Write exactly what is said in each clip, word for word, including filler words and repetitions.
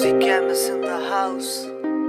Cameras in the house.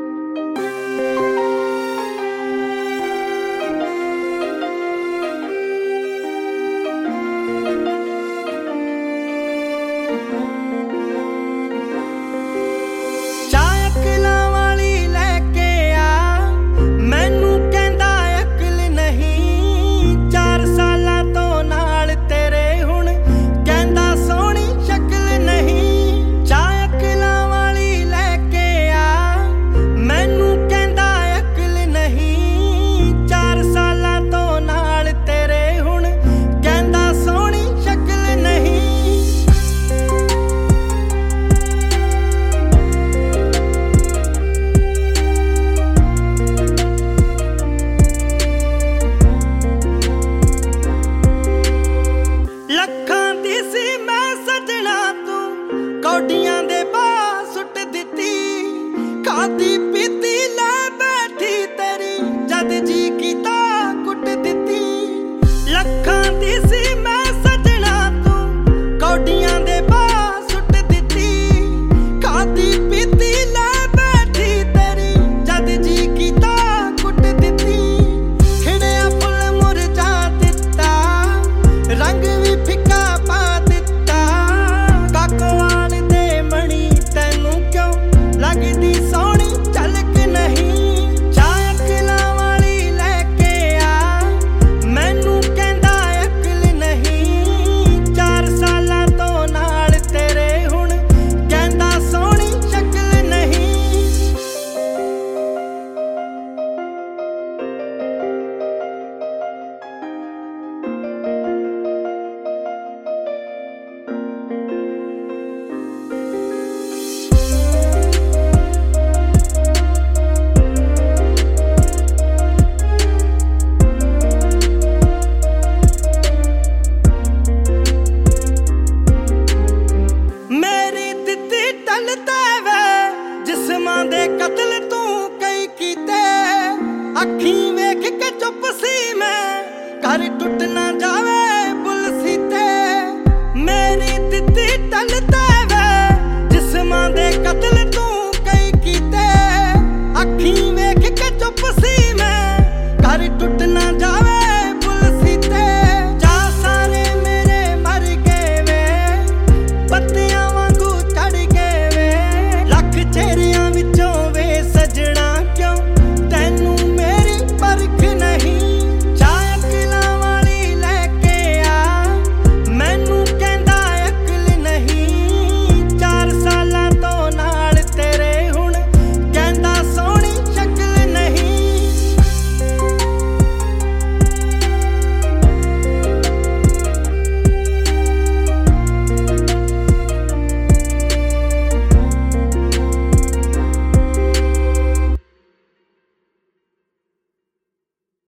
कौडियां दे बाह suit दिती खादी पीती ले बैठी तेरी जद जी कीता कुट दिती लखां दी सी मैं सजना तू कौडियां दे बाह सुट दिती खादी पीती ले बैठी तेरी जद जी कीता कुट दिती खिड़िया फुल मुरझा दिता रंग भी फिका पा दिता काकवा लगदी सोहनी झलक नहीं चाकला वाली लैके आ मैनू कहंदा अकल नहीं चार सालां तो नाल तेरे हुण कहंदा सोहनी शक्ल नहीं। जिस्मां दे कतल तू कई कीते अखी वेख के चुप सी मैं घर टुट ना जावे पुल सीते मेरी दित्ती टलता